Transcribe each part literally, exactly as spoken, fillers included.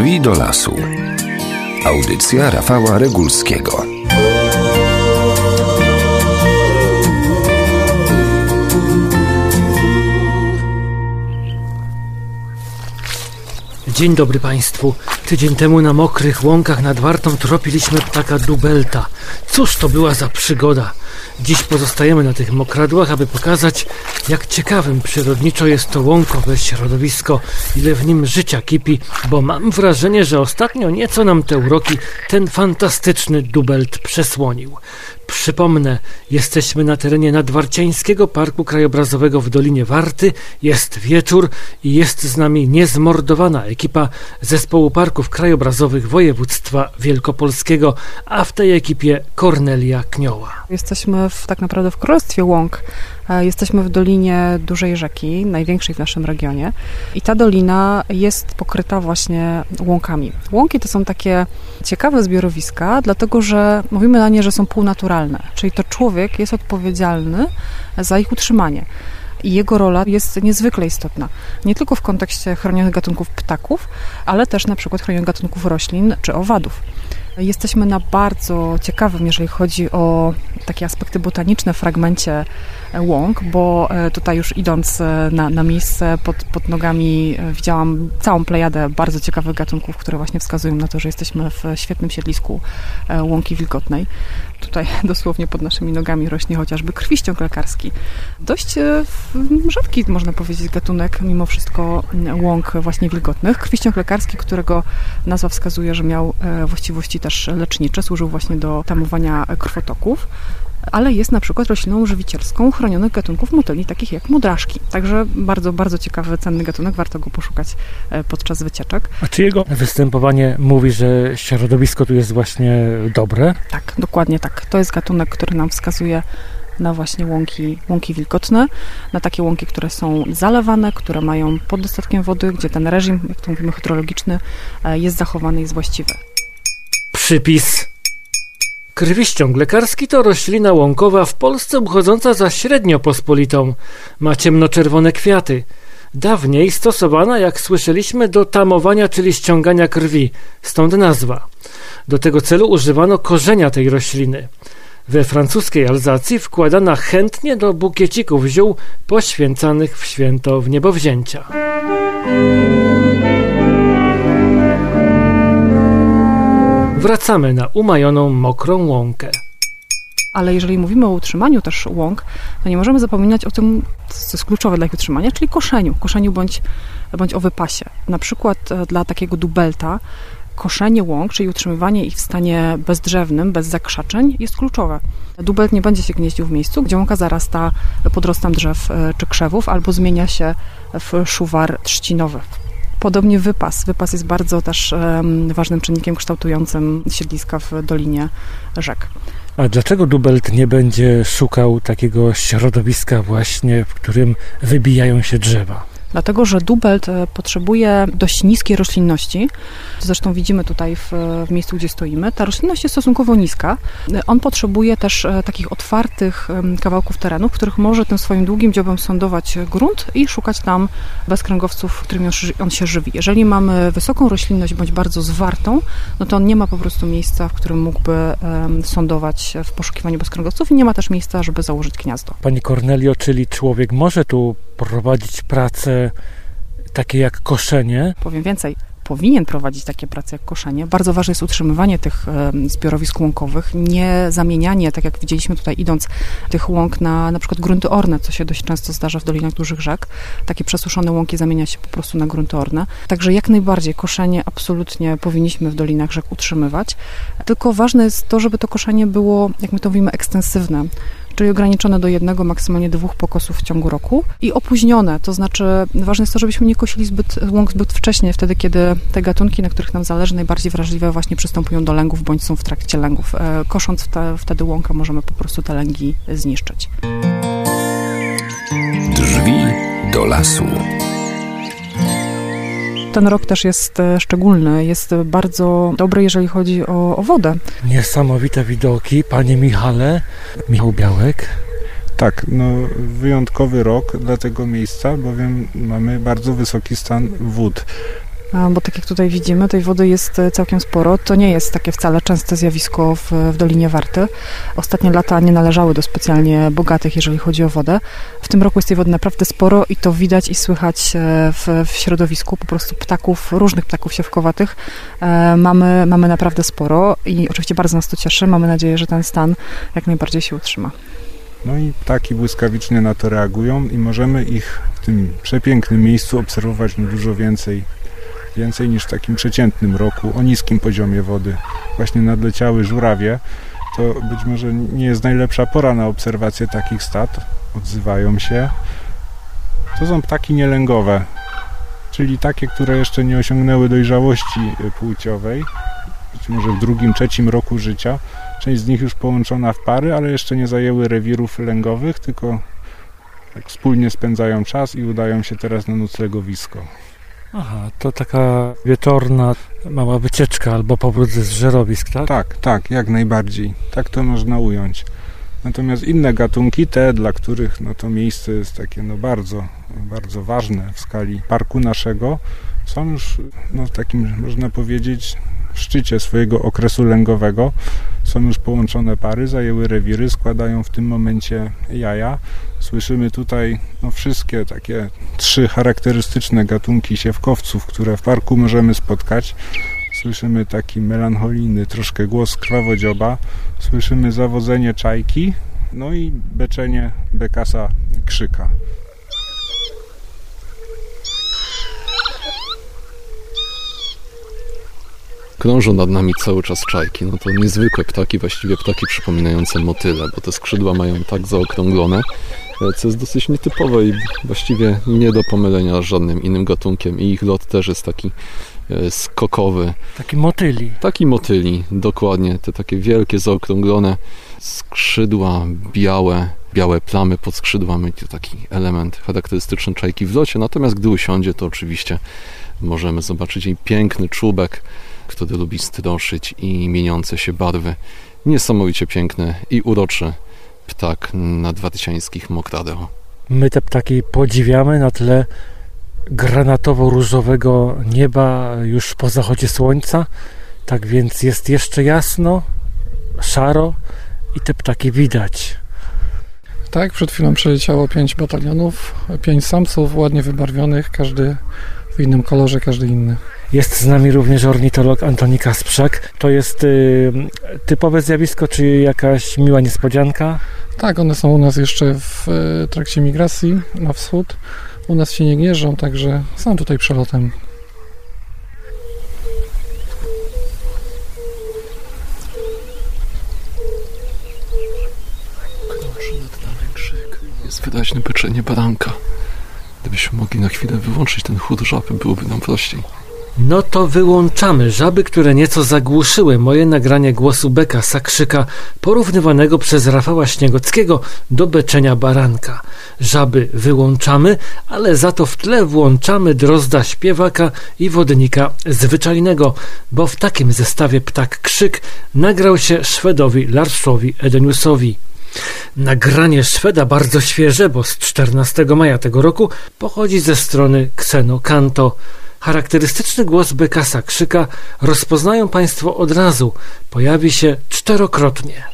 Drzwi do lasu. Audycja Rafała Regulskiego. Dzień dobry Państwu. Tydzień temu na mokrych łąkach nad Wartą tropiliśmy ptaka dubelta. Cóż to była za przygoda. Dziś pozostajemy na tych mokradłach, aby pokazać, jak ciekawym przyrodniczo jest to łąkowe środowisko, ile w nim życia kipi, bo mam wrażenie, że ostatnio nieco nam te uroki ten fantastyczny dubelt przesłonił. Przypomnę, jesteśmy na terenie Nadwarciańskiego Parku Krajobrazowego w Dolinie Warty, jest wieczór i jest z nami niezmordowana ekipa Zespołu Parków Krajobrazowych Województwa Wielkopolskiego, a w tej ekipie Kornelia Knioła. Jesteśmy w, tak naprawdę w Królestwie Łąk. Jesteśmy w Dolinie Dużej Rzeki, największej w naszym regionie i ta dolina jest pokryta właśnie łąkami. Łąki to są takie ciekawe zbiorowiska, dlatego że mówimy na nie, że są półnaturalne, czyli to człowiek jest odpowiedzialny za ich utrzymanie. I jego rola jest niezwykle istotna. Nie tylko w kontekście chronionych gatunków ptaków, ale też na przykład chronionych gatunków roślin czy owadów. Jesteśmy na bardzo ciekawym, jeżeli chodzi o takie aspekty botaniczne, fragmencie łąk, bo tutaj już idąc na, na miejsce pod, pod nogami widziałam całą plejadę bardzo ciekawych gatunków, które właśnie wskazują na to, że jesteśmy w świetnym siedlisku łąki wilgotnej. Tutaj dosłownie pod naszymi nogami rośnie chociażby krwiściąg lekarski. Dość rzadki, można powiedzieć, gatunek mimo wszystko łąk właśnie wilgotnych. Krwiściąg lekarski, którego nazwa wskazuje, że miał właściwości też lecznicze, służył właśnie do tamowania krwotoków, ale jest na przykład rośliną żywicielską chronionych gatunków motyli, takich jak mudraszki. Także bardzo, bardzo ciekawy, cenny gatunek, warto go poszukać podczas wycieczek. A czy jego występowanie mówi, że środowisko tu jest właśnie dobre? Tak, dokładnie tak. To jest gatunek, który nam wskazuje na właśnie łąki, łąki wilgotne, na takie łąki, które są zalewane, które mają pod dostatkiem wody, gdzie ten reżim, jak to mówimy, hydrologiczny jest zachowany i jest właściwy. Przypis. Krwiściąg lekarski to roślina łąkowa w Polsce uchodząca za średnio pospolitą. Ma ciemnoczerwone kwiaty. Dawniej stosowana, jak słyszeliśmy, do tamowania, czyli ściągania krwi. Stąd nazwa. Do tego celu używano korzenia tej rośliny. We francuskiej Alzacji wkładana chętnie do bukiecików ziół poświęcanych w święto Wniebowzięcia. Wracamy na umajoną, mokrą łąkę. Ale jeżeli mówimy o utrzymaniu też łąk, to nie możemy zapominać o tym, co jest kluczowe dla ich utrzymania, czyli koszeniu. Koszeniu bądź, bądź o wypasie. Na przykład dla takiego dubelta koszenie łąk, czyli utrzymywanie ich w stanie bezdrzewnym, bez zakrzaczeń, jest kluczowe. Dubelt nie będzie się gnieździł w miejscu, gdzie łąka zarasta podrostem drzew czy krzewów, albo zmienia się w szuwar trzcinowy. Podobnie wypas. Wypas jest bardzo też um, ważnym czynnikiem kształtującym siedliska w Dolinie Rzek. A dlaczego dubelt nie będzie szukał takiego środowiska właśnie, w którym wybijają się drzewa? Dlatego, że dubelt potrzebuje dość niskiej roślinności. Zresztą widzimy tutaj w, w miejscu, gdzie stoimy. Ta roślinność jest stosunkowo niska. On potrzebuje też takich otwartych kawałków terenu, w których może tym swoim długim dziobem sondować grunt i szukać tam bezkręgowców, którymi on się żywi. Jeżeli mamy wysoką roślinność bądź bardzo zwartą, no to on nie ma po prostu miejsca, w którym mógłby um, sondować w poszukiwaniu bezkręgowców i nie ma też miejsca, żeby założyć gniazdo. Pani Kornelio, czyli człowiek może tu prowadzić pracę takie jak koszenie? Powiem więcej, powinien prowadzić takie prace jak koszenie. Bardzo ważne jest utrzymywanie tych zbiorowisk łąkowych, nie zamienianie, tak jak widzieliśmy tutaj idąc, tych łąk na na przykład grunty orne, co się dość często zdarza w dolinach dużych rzek. Takie przesuszone łąki zamienia się po prostu na grunty orne. Także jak najbardziej koszenie absolutnie powinniśmy w dolinach rzek utrzymywać. Tylko ważne jest to, żeby to koszenie było, jak my to mówimy, ekstensywne, czyli ograniczone do jednego, maksymalnie dwóch pokosów w ciągu roku i opóźnione, to znaczy ważne jest to, żebyśmy nie kosili zbyt łąk zbyt wcześnie, wtedy kiedy te gatunki, na których nam zależy, najbardziej wrażliwe właśnie przystępują do lęgów, bądź są w trakcie lęgów. Kosząc te, wtedy łąkę możemy po prostu te lęgi zniszczyć. Drzwi do lasu. Ten rok też jest szczególny, jest bardzo dobry, jeżeli chodzi o, o wodę. Niesamowite widoki, panie Michale. Michał Białek. Tak, no wyjątkowy rok dla tego miejsca, bowiem mamy bardzo wysoki stan wód. bo tak jak tutaj widzimy, tej wody jest całkiem sporo. To nie jest takie wcale częste zjawisko w, w Dolinie Warty. Ostatnie lata nie należały do specjalnie bogatych, jeżeli chodzi o wodę. W tym roku jest tej wody naprawdę sporo i to widać i słychać w, w środowisku. Po prostu ptaków, różnych ptaków siewkowatych mamy, mamy naprawdę sporo i oczywiście bardzo nas to cieszy. Mamy nadzieję, że ten stan jak najbardziej się utrzyma. No i ptaki błyskawicznie na to reagują i możemy ich w tym przepięknym miejscu obserwować no dużo więcej, więcej niż w takim przeciętnym roku o niskim poziomie wody. Właśnie nadleciały żurawie. To być może nie jest najlepsza pora na obserwację takich stad. Odzywają się. To są ptaki nielęgowe, czyli takie, które jeszcze nie osiągnęły dojrzałości płciowej, być może w drugim, trzecim roku życia. Część z nich już połączona w pary, ale jeszcze nie zajęły rewirów lęgowych, tylko tak wspólnie spędzają czas i udają się teraz na noclegowisko. Aha, to taka wieczorna mała wycieczka albo powrót z żerowisk, tak? Tak, tak, jak najbardziej. Tak to można ująć. Natomiast inne gatunki, te, dla których no, to miejsce jest takie no, bardzo, bardzo ważne w skali parku naszego, są już no, w takim, można powiedzieć, w szczycie swojego okresu lęgowego. Są już połączone pary, zajęły rewiry, składają w tym momencie jaja. Słyszymy tutaj no, wszystkie takie trzy charakterystyczne gatunki siewkowców, które w parku możemy spotkać. Słyszymy taki melancholijny troszkę głos krwawodzioba, słyszymy zawodzenie czajki, no i beczenie bekasa krzyka. Krążą nad nami cały czas czajki. No to niezwykłe ptaki, właściwie ptaki przypominające motyle, bo te skrzydła mają tak zaokrąglone, co jest dosyć nietypowe i właściwie nie do pomylenia z żadnym innym gatunkiem. I ich lot też jest taki skokowy. Taki motyli. Taki motyli, dokładnie. Te takie wielkie, zaokrąglone skrzydła, białe, białe plamy pod skrzydłami. To taki element charakterystyczny czajki w locie. Natomiast gdy usiądzie, to oczywiście możemy zobaczyć jej piękny czubek, który lubi stroszyć i mieniące się barwy. Niesamowicie piękny i uroczy ptak nadwarciańskich mokradeł. My te ptaki podziwiamy na tle granatowo-różowego nieba już po zachodzie słońca. Tak więc jest jeszcze jasno, szaro i te ptaki widać. Tak, przed chwilą przeleciało pięć batalionów, pięć samców ładnie wybarwionych, każdy w innym kolorze, każdy inny. Jest z nami również ornitolog Antoni Kasprzak. To jest y, typowe zjawisko, czy jakaś miła niespodzianka? Tak, one są u nas jeszcze w y, trakcie migracji na wschód. U nas się nie gnieżdżą, także są tutaj przelotem. Krąży nad nami krzyk. Jest wyraźne byczenie baranka. Gdybyśmy mogli na chwilę wyłączyć ten chód żaby, byłoby nam prościej. No to wyłączamy żaby, które nieco zagłuszyły moje nagranie głosu bekasa krzyka porównywanego przez Rafała Śniegockiego do beczenia baranka. Żaby wyłączamy, ale za to w tle włączamy drozda śpiewaka i wodnika zwyczajnego, bo w takim zestawie ptak krzyk nagrał się Szwedowi Larszowi Edeniusowi. Nagranie Szweda bardzo świeże, bo z czternastego maja tego roku pochodzi ze strony Xeno Kanto. Charakterystyczny głos bekasa krzyka rozpoznają Państwo od razu. Pojawi się czterokrotnie.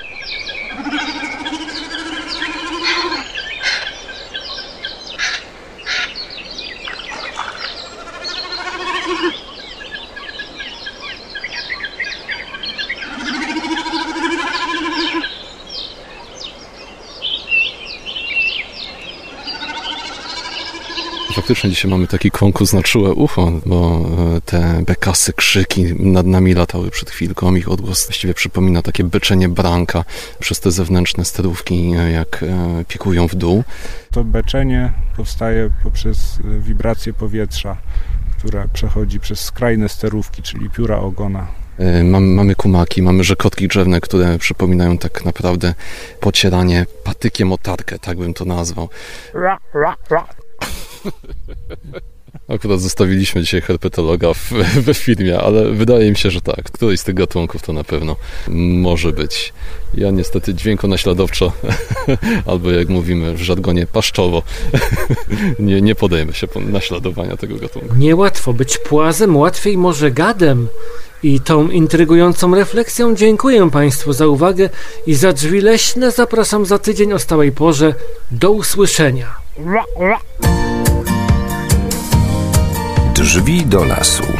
Faktycznie dzisiaj mamy taki konkurs na czułe ucho, bo te bekasy, krzyki nad nami latały przed chwilką. Ich odgłos właściwie przypomina takie beczenie baranka przez te zewnętrzne sterówki, jak pikują w dół. To beczenie powstaje poprzez wibrację powietrza, która przechodzi przez skrajne sterówki, czyli pióra ogona. Mamy, mamy kumaki, mamy rzekotki drzewne, które przypominają tak naprawdę pocieranie patykiem o tarkę, tak bym to nazwał. Akurat zostawiliśmy dzisiaj herpetologa w, we firmie, ale wydaje mi się, że tak. Któryś z tych gatunków to na pewno może być. Ja niestety dźwiękonaśladowczo, albo jak mówimy w żargonie paszczowo, nie, nie podejmę się naśladowania tego gatunku. Niełatwo być płazem, łatwiej może gadem. I tą intrygującą refleksją dziękuję Państwu za uwagę i za drzwi leśne zapraszam za tydzień o stałej porze. Do usłyszenia. Drzwi do lasu.